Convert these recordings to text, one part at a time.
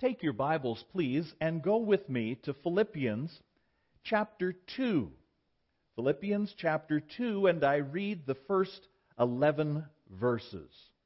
Take your Bibles, please, and go with me to Philippians chapter 2. Philippians chapter 2, and I read the first 11 verses.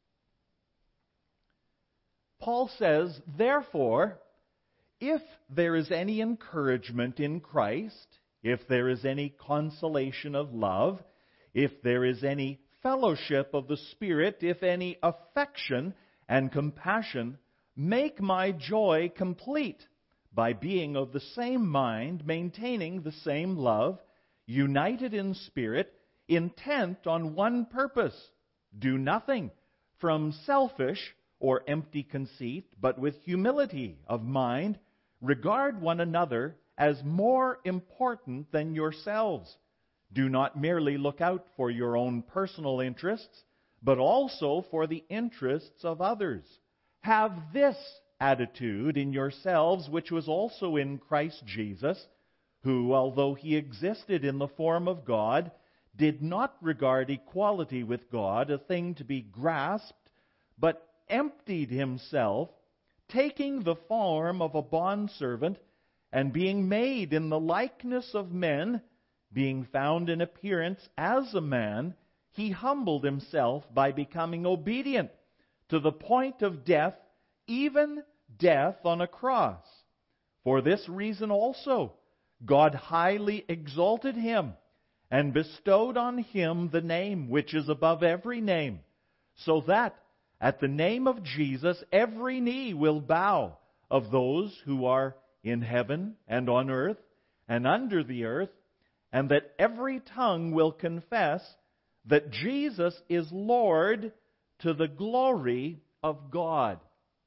Paul says, "Therefore, if there is any encouragement in Christ, if there is any consolation of love, if there is any fellowship of the Spirit, if any affection and compassion, make my joy complete by being of the same mind, maintaining the same love, united in spirit, intent on one purpose. Do nothing from selfish or empty conceit, but with humility of mind, regard one another as more important than yourselves. Do not merely look out for your own personal interests, but also for the interests of others. Have this attitude in yourselves, which was also in Christ Jesus, who, although he existed in the form of God, did not regard equality with God a thing to be grasped, but emptied himself, taking the form of a bondservant, and being made in the likeness of men, being found in appearance as a man, he humbled himself by becoming obedient to the point of death, even death on a cross. For this reason also, God highly exalted him and bestowed on him the name which is above every name, so that at the name of Jesus every knee will bow, of those who are in heaven and on earth and under the earth, and that every tongue will confess that Jesus is Lord, to the glory of God."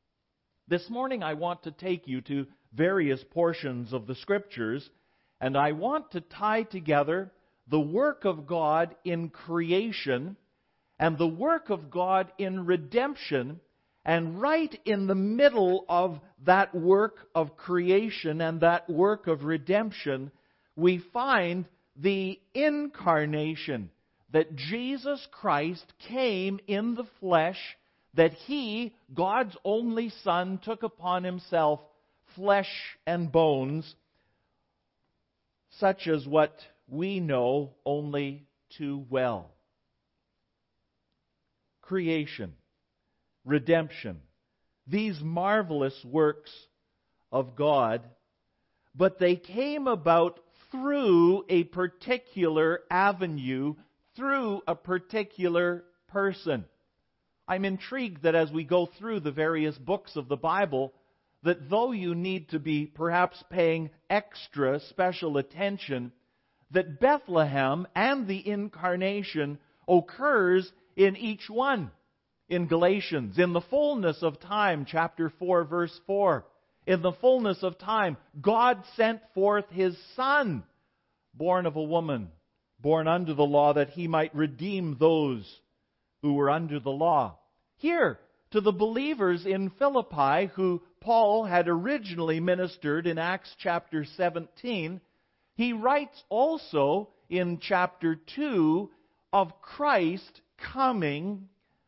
This morning I want to take you to various portions of the Scriptures, and I want to tie together the work of God in creation and the work of God in redemption, and right in the middle of that work of creation and that work of redemption, we find the incarnation, that Jesus Christ came in the flesh, that He, God's only Son, took upon Himself flesh and bones, such as what we know only too well. Creation, redemption, these marvelous works of God, but they came about through a particular avenue, through a particular person. I'm intrigued that as we go through the various books of the Bible, that though you need to be perhaps paying extra special attention, that Bethlehem and the incarnation occurs in each one. In Galatians, in the fullness of time, chapter 4, verse 4, in the fullness of time, God sent forth His Son, born of a woman, born under the law, that He might redeem those who were under the law. Here, to the believers in Philippi, who Paul had originally ministered in Acts chapter 17, he writes also in chapter 2 of Christ coming,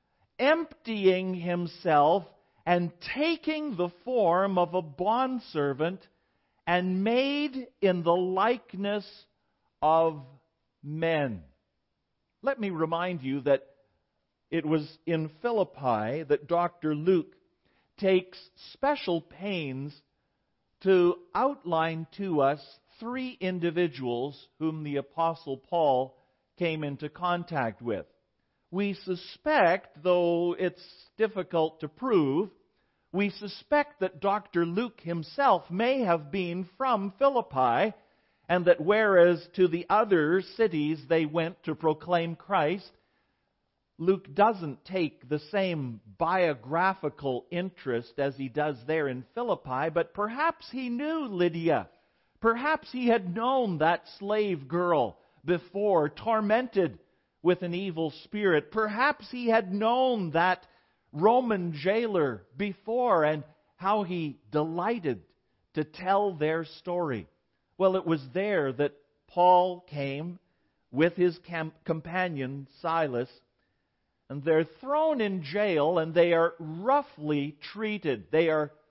emptying Himself, and taking the form of a bondservant, and made in the likeness of men. Let me remind you that it was in Philippi that Dr. Luke takes special pains to outline to us three individuals whom the Apostle Paul came into contact with. We suspect, though it's difficult to prove, we suspect that Dr. Luke himself may have been from Philippi, and that whereas to the other cities they went to proclaim Christ, Luke doesn't take the same biographical interest as he does there in Philippi, but perhaps he knew Lydia. Perhaps he had known that slave girl before, tormented with an evil spirit. Perhaps he had known that Roman jailer before, and how he delighted to tell their story. Well, it was there that Paul came with his companion Silas, and they're thrown in jail, and they are roughly treated. They are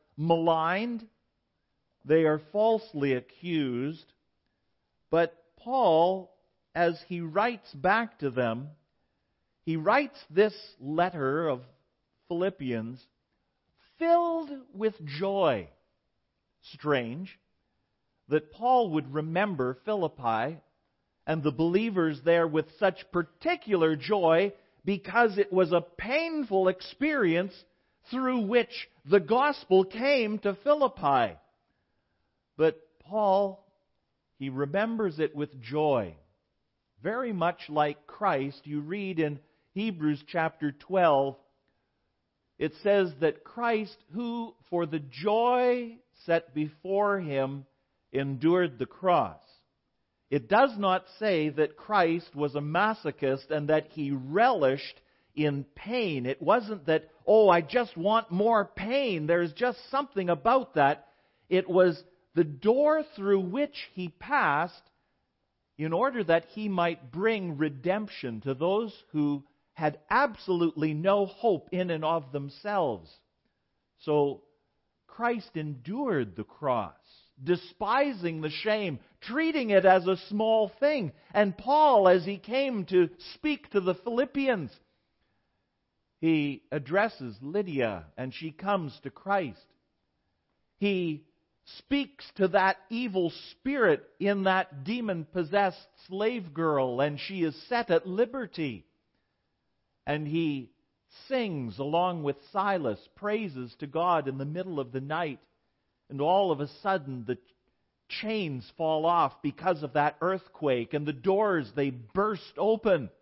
maligned. They are falsely accused. But Paul, as he writes back to them, he writes this letter of Philippians filled with joy. Strange that Paul would remember Philippi and the believers there with such particular joy, because it was a painful experience through which the gospel came to Philippi. But Paul, he remembers it with joy. Very much like Christ, you read in Hebrews chapter 12, it says that Christ, who for the joy set before him endured the cross. It does not say that Christ was a masochist and that he relished in pain. It wasn't that, I just want more pain. There's just something about that. It was the door through which he passed in order that he might bring redemption to those who had absolutely no hope in and of themselves. So Christ endured the cross, despising the shame, treating it as a small thing. And Paul, as he came to speak to the Philippians, he addresses Lydia, and she comes to Christ. He speaks to that evil spirit in that demon-possessed slave girl, and she is set at liberty. And he sings along with Silas praises to God in the middle of the night. And all of a sudden the chains fall off because of that earthquake, and the doors, they burst open.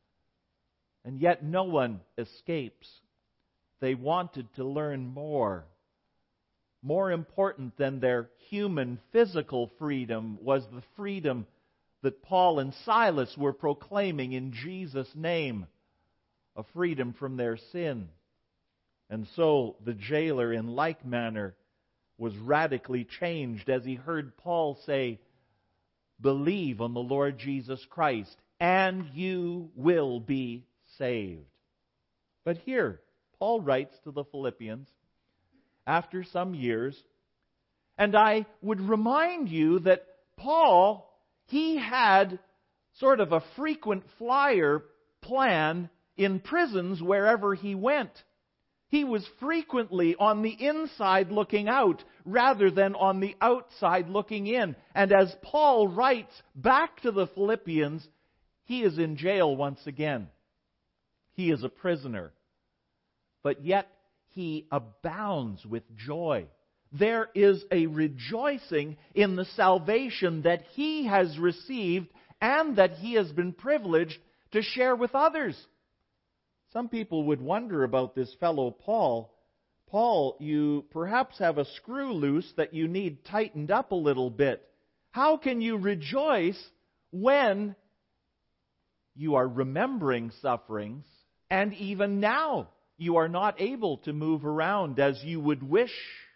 And yet no one escapes. They wanted to learn more. More important than their human, physical freedom was the freedom that Paul and Silas were proclaiming in Jesus' name, a freedom from their sin. And so the jailer, in like manner, was radically changed as he heard Paul say, "Believe on the Lord Jesus Christ, and you will be saved." But here, Paul writes to the Philippians, after some years, and I would remind you that Paul, he had sort of a frequent flyer plan in prisons wherever he went. He was frequently on the inside looking out rather than on the outside looking in. And as Paul writes back to the Philippians, he is in jail once again. He is a prisoner. But yet he abounds with joy. There is a rejoicing in the salvation that he has received and that he has been privileged to share with others. Some people would wonder about this fellow Paul. Paul, you perhaps have a screw loose that you need tightened up a little bit. How can you rejoice when you are remembering sufferings, and even now you are not able to move around as you would wish?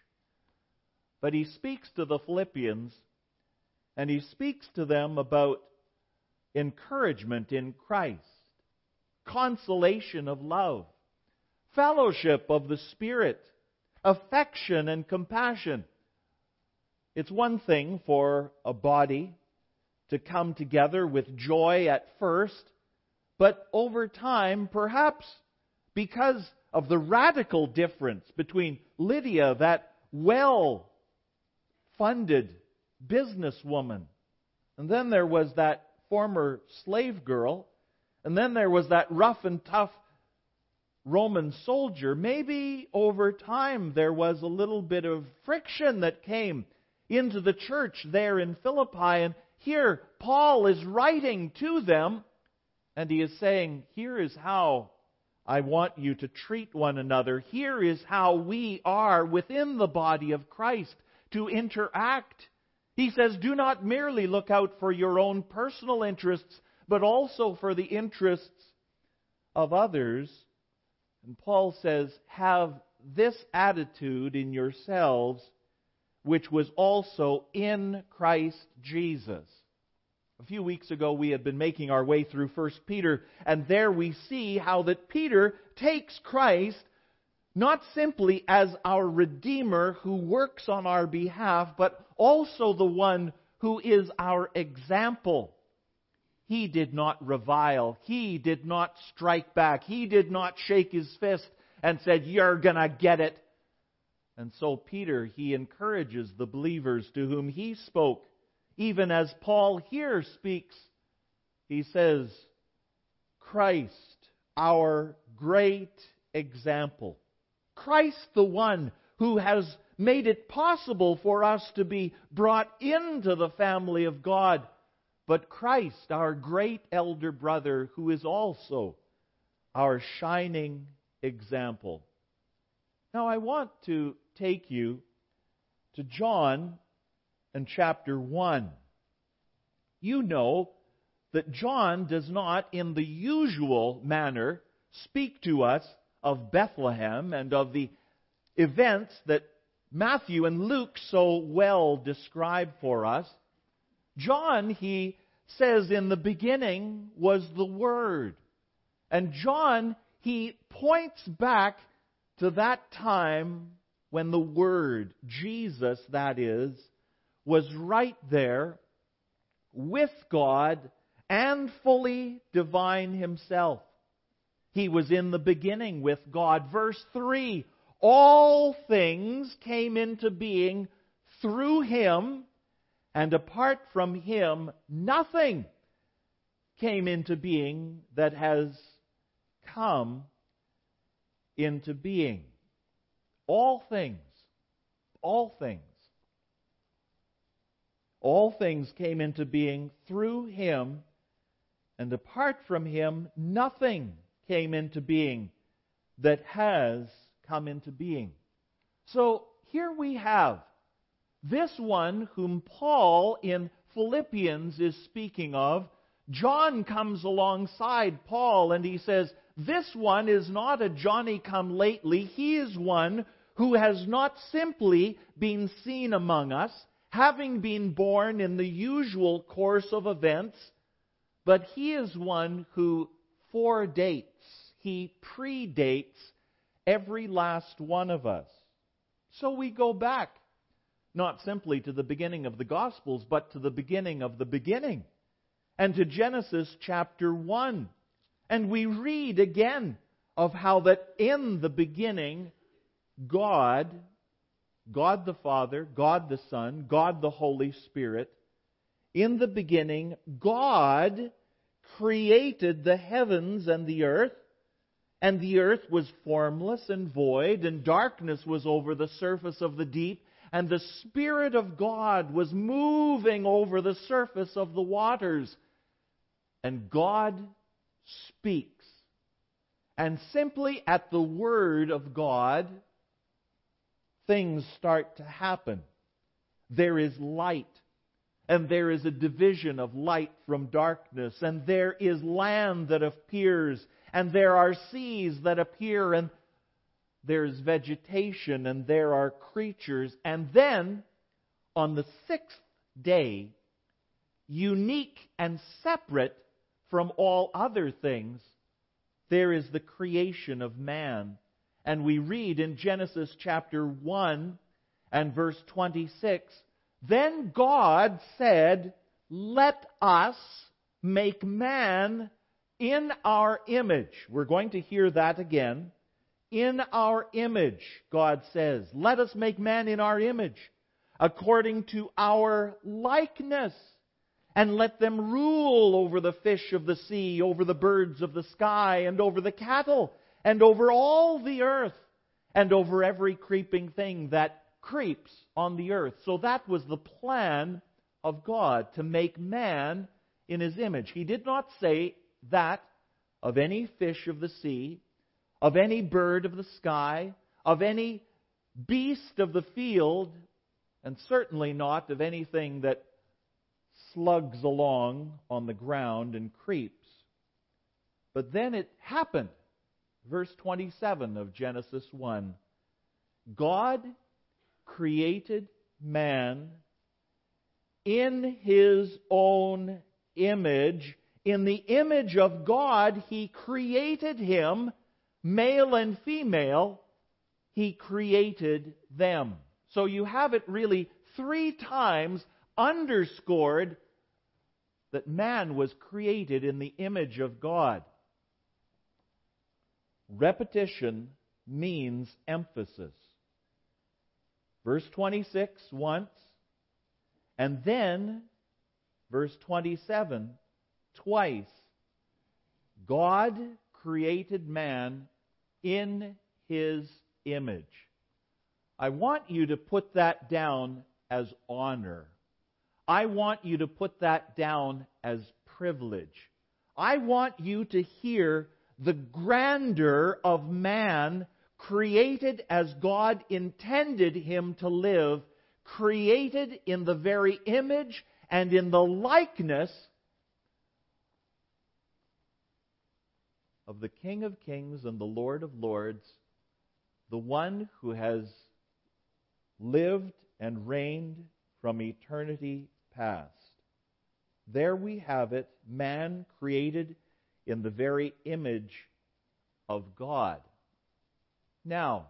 But he speaks to the Philippians, and he speaks to them about encouragement in Christ, consolation of love, fellowship of the Spirit, affection and compassion. It's one thing for a body to come together with joy at first, but over time, perhaps because of the radical difference between Lydia, that well-funded businesswoman, and then there was that former slave girl, and then there was that rough and tough Roman soldier. Maybe over time there was a little bit of friction that came into the church there in Philippi. And here Paul is writing to them, and he is saying, here is how I want you to treat one another. Here is how we are within the body of Christ to interact. He says, do not merely look out for your own personal interests, but also for the interests of others. And Paul says, have this attitude in yourselves, which was also in Christ Jesus. A few weeks ago, we had been making our way through 1 Peter, and there we see how that Peter takes Christ not simply as our Redeemer who works on our behalf, but also the one who is our example. He did not revile. He did not strike back. He did not shake his fist and said, "You're gonna get it." And so Peter, he encourages the believers to whom he spoke. Even as Paul here speaks, he says, Christ, our great example. Christ, the one who has made it possible for us to be brought into the family of God. But Christ, our great elder brother, who is also our shining example. Now I want to take you to John and chapter 1. You know that John does not, in the usual manner, speak to us of Bethlehem and of the events that Matthew and Luke so well describe for us. John, he says, in the beginning was the Word. And John, he points back to that time when the Word, Jesus that is, was right there with God and fully divine himself. He was in the beginning with God. Verse 3, all things came into being through him, and apart from him, nothing came into being that has come into being. All things came into being through him, and apart from him, nothing came into being that has come into being. So here we have this one whom Paul in Philippians is speaking of. John comes alongside Paul and he says, this one is not a Johnny-come-lately. He is one who has not simply been seen among us, having been born in the usual course of events, but he is one who foredates, he predates every last one of us. So we go back, not simply to the beginning of the Gospels, but to the beginning of the beginning, and to Genesis chapter 1. And we read again of how that in the beginning, God the Father, God the Son, God the Holy Spirit, in the beginning, God created the heavens and the earth was formless and void, and darkness was over the surface of the deep, and the Spirit of God was moving over the surface of the waters. And God speaks. And simply at the word of God, things start to happen. There is light, and there is a division of light from darkness, and there is land that appears, and there are seas that appear, and there's vegetation, and there are creatures. And then, on the sixth day, unique and separate from all other things, there is the creation of man. And we read in Genesis chapter 1 and verse 26, then God said, let us make man in our image. We're going to hear that again. In our image, God says, let us make man in our image, according to our likeness, and let them rule over the fish of the sea, over the birds of the sky, and over the cattle, and over all the earth, and over every creeping thing that creeps on the earth. So that was the plan of God, to make man in His image. He did not say that of any fish of the sea, of any bird of the sky, of any beast of the field, and certainly not of anything that slugs along on the ground and creeps. But then it happened. Verse 27 of Genesis 1. God created man in His own image. In the image of God, He created him, male and female, He created them. So you have it really 3 times underscored that man was created in the image of God. Repetition means emphasis. Verse 26 once, and then verse 27 twice. God created man in His image. I want you to put that down as honor. I want you to put that down as privilege. I want you to hear the grandeur of man created as God intended him to live, created in the very image and in the likeness of the King of Kings and the Lord of Lords, the one who has lived and reigned from eternity past. There we have it, man created in the very image of God. Now,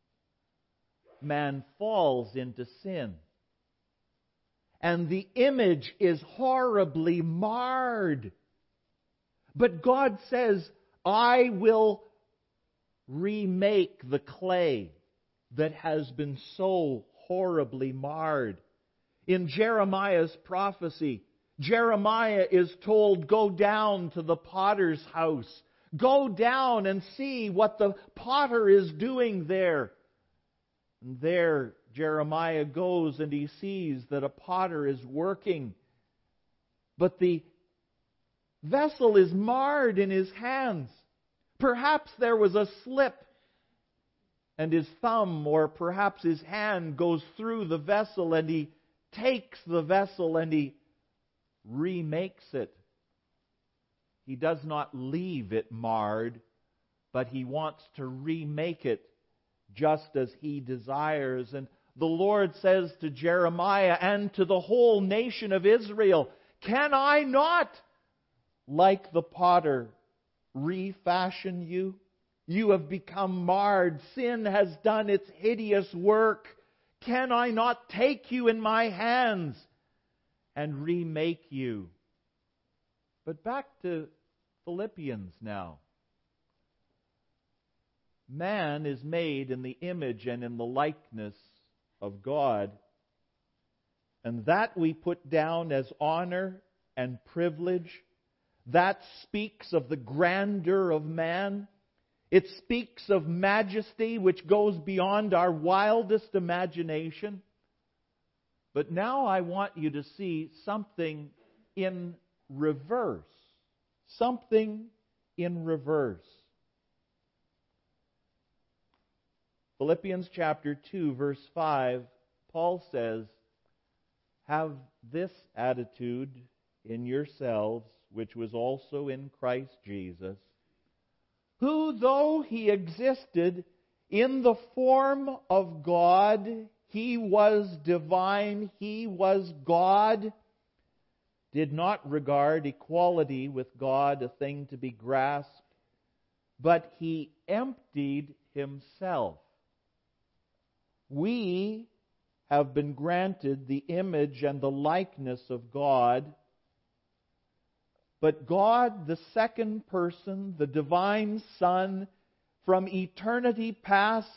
man falls into sin. And the image is horribly marred. But God says, I will remake the clay that has been so horribly marred. In Jeremiah's prophecy, Jeremiah is told, go down to the potter's house. Go down and see what the potter is doing there. And there Jeremiah goes and he sees that a potter is working. But the vessel is marred in his hands. Perhaps there was a slip and his thumb or perhaps his hand goes through the vessel and he takes the vessel and he remakes it. He does not leave it marred, but he wants to remake it just as he desires. And the Lord says to Jeremiah and to the whole nation of Israel, can I not, like the potter, refashion you? You have become marred. Sin has done its hideous work. Can I not take you in my hands and remake you? But back to Philippians now. Man is made in the image and in the likeness of God. And that we put down as honor and privilege. That speaks of the grandeur of man. It speaks of majesty which goes beyond our wildest imagination. But now I want you to see something in reverse. Something in reverse. Philippians chapter 2, verse 5, Paul says, have this attitude in yourselves, which was also in Christ Jesus, who, though He existed in the form of God, He was divine, He was God, did not regard equality with God a thing to be grasped, but He emptied Himself. We have been granted the image and the likeness of God, but God, the second person, the divine Son, from eternity past,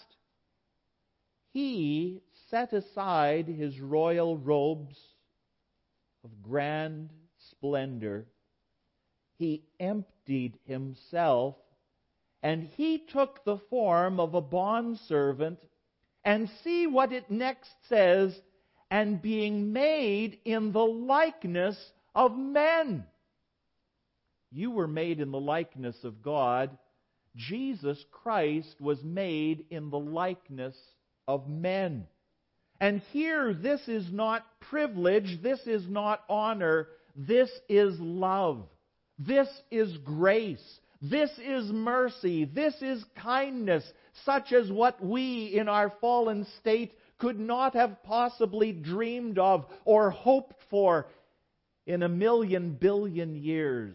He set aside His royal robes of grand splendor. He emptied Himself, and He took the form of a bondservant. And see what it next says, and being made in the likeness of men. You were made in the likeness of God. Jesus Christ was made in the likeness of men. And here, this is not privilege, this is not honor, this is love. This is grace. This is mercy. This is kindness, such as what we in our fallen state could not have possibly dreamed of or hoped for in 1,000,000 billion years.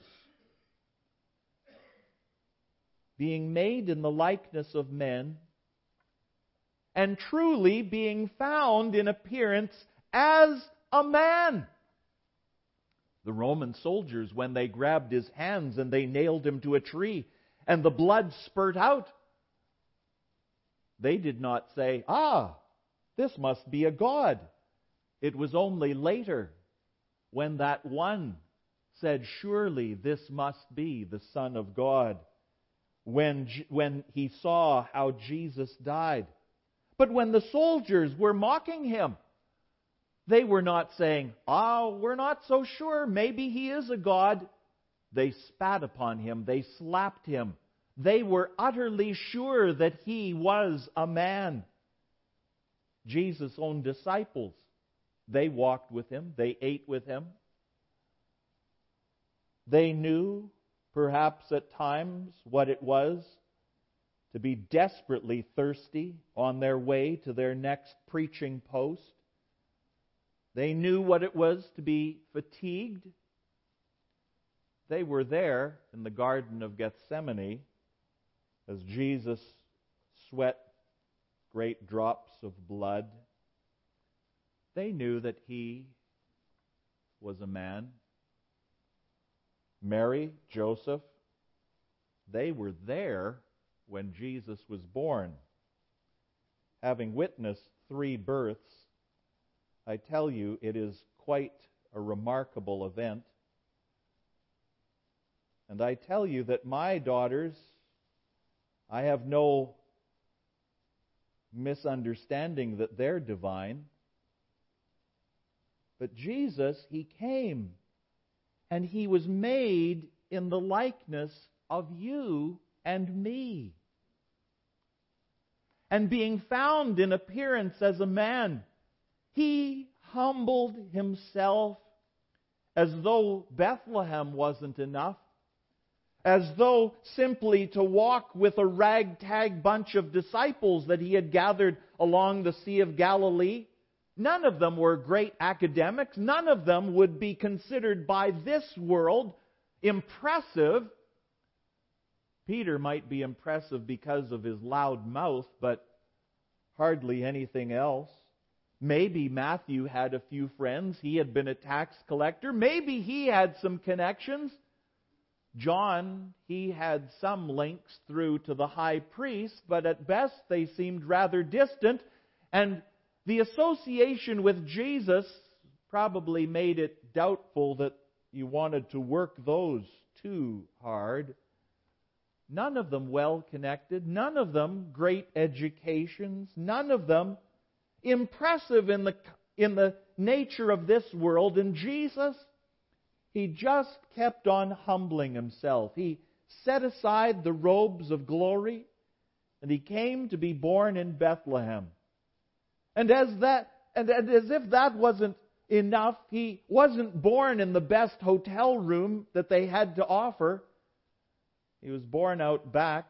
Being made in the likeness of men, and truly being found in appearance as a man. The Roman soldiers, when they grabbed his hands and they nailed him to a tree, and the blood spurted out, they did not say, this must be a god. It was only later when that one said, surely this must be the Son of God, when he saw how Jesus died. But when the soldiers were mocking him, they were not saying, we're not so sure, maybe he is a god. They spat upon him, they slapped him. They were utterly sure that he was a man. Jesus' own disciples, they walked with him, they ate with him. They knew, perhaps at times, what it was to be desperately thirsty on their way to their next preaching post. They knew what it was to be fatigued. They were there in the Garden of Gethsemane as Jesus sweat great drops of blood. They knew that he was a man. Mary, Joseph, they were there when Jesus was born. Having witnessed 3 births, I tell you, it is quite a remarkable event. And I tell you that my daughters, I have no misunderstanding that they're divine. But Jesus, he came, and he was made in the likeness of you and me. And being found in appearance as a man, he humbled himself as though Bethlehem wasn't enough, as though simply to walk with a ragtag bunch of disciples that he had gathered along the Sea of Galilee. None of them were great academics. None of them would be considered by this world impressive. Peter might be impressive because of his loud mouth, but hardly anything else. Maybe Matthew had a few friends. He had been a tax collector. Maybe he had some connections. John, he had some links through to the high priest, but at best they seemed rather distant. And the association with Jesus probably made it doubtful that you wanted to work those too hard. None of them well connected, none of them great educations, none of them impressive in the nature of this world. And Jesus, he just kept on humbling himself. He set aside the robes of glory, and he came to be born in Bethlehem. And as if that wasn't enough, he wasn't born in the best hotel room that they had to offer. He was born out back,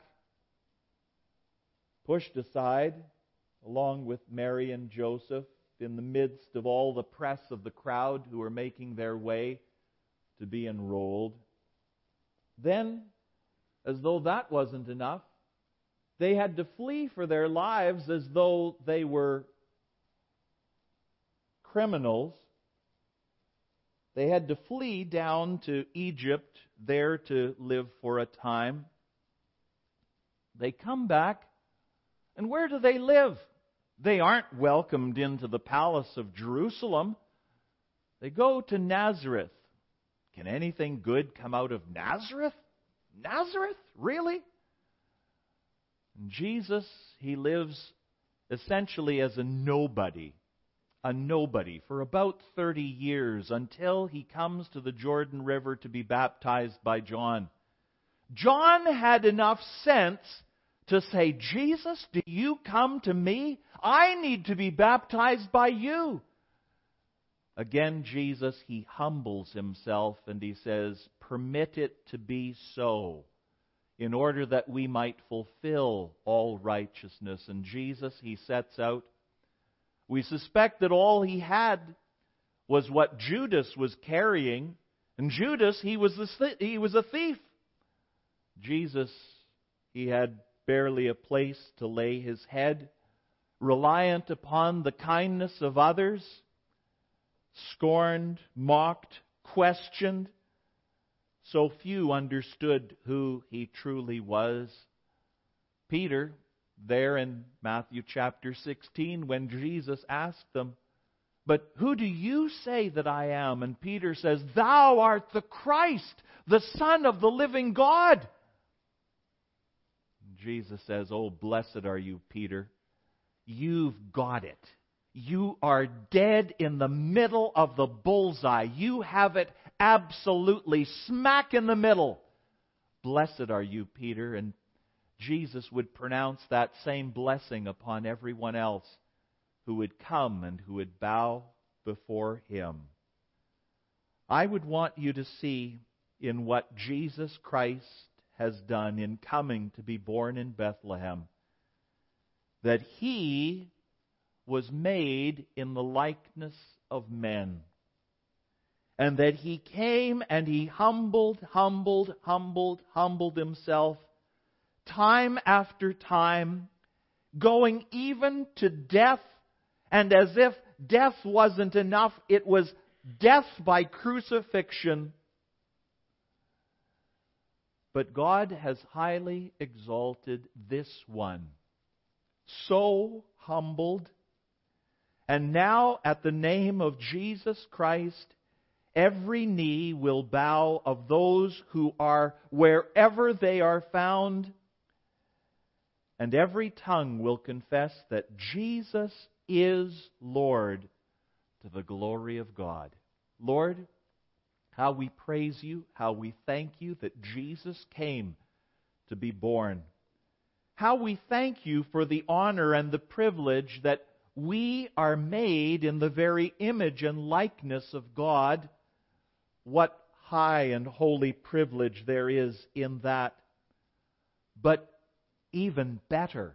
pushed aside, along with Mary and Joseph, in the midst of all the press of the crowd who were making their way to be enrolled. Then, as though that wasn't enough, they had to flee for their lives as though they were criminals. They had to flee down to Egypt, there to live for a time. They come back, and where do they live? They aren't welcomed into the palace of Jerusalem. They go to Nazareth. Can anything good come out of Nazareth? Nazareth? Really? And Jesus, he lives essentially as a nobody for about 30 years until he comes to the Jordan River to be baptized by John. John had enough sense to say, Jesus, do you come to me? I need to be baptized by you. Again, Jesus, he humbles himself and he says, permit it to be so, in order that we might fulfill all righteousness. And Jesus, he sets out. We suspect that all he had was what Judas was carrying. And Judas, he was a thief. Jesus, he had barely a place to lay his head. reliant upon the kindness of others, scorned, mocked, questioned. So few understood who he truly was. Peter, there in Matthew chapter 16, when Jesus asked them, "But who do you say that I am?" And Peter says, "Thou art the Christ, the Son of the living God." And Jesus says, "Oh, blessed are you, Peter. You've got it. You are dead in the middle of the bullseye. You have it absolutely smack in the middle. Blessed are you, Peter." And Jesus would pronounce that same blessing upon everyone else who would come and who would bow before Him. I would want you to see in what Jesus Christ has done in coming to be born in Bethlehem, that He was made in the likeness of men. And that He came and He humbled Himself time after time, going even to death. And as if death wasn't enough, it was death by crucifixion. But God has highly exalted this one, so humbled. And now, at the name of Jesus Christ, every knee will bow of those who are wherever they are found, and every tongue will confess that Jesus is Lord, to the glory of God. Lord, how we praise You, how we thank You that Jesus came to be born. How we thank You for the honor and the privilege that we are made in the very image and likeness of God. What high and holy privilege there is in that. But even better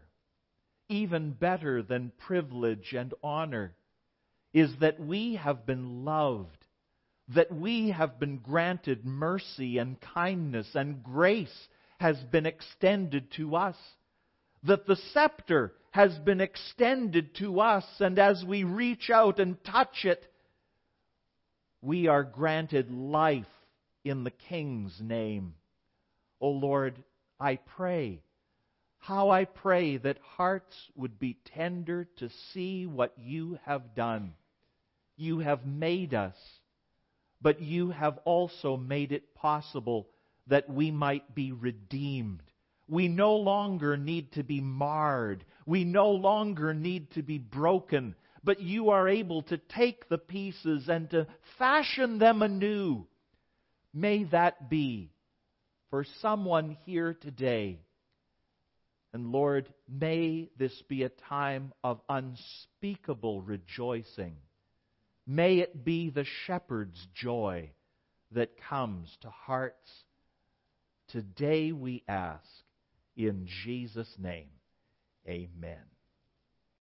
than privilege and honor, is that we have been loved, that we have been granted mercy and kindness, and grace has been extended to us, that the scepter has been extended to us, and as we reach out and touch it, we are granted life in the King's name. O Lord, I pray, how I pray that hearts would be tender to see what You have done. You have made us, but You have also made it possible that we might be redeemed. We no longer need to be marred. We no longer need to be broken. But You are able to take the pieces and to fashion them anew. May that be for someone here today. And Lord, may this be a time of unspeakable rejoicing. May it be the shepherd's joy that comes to hearts. Today we ask in Jesus' name. Amen.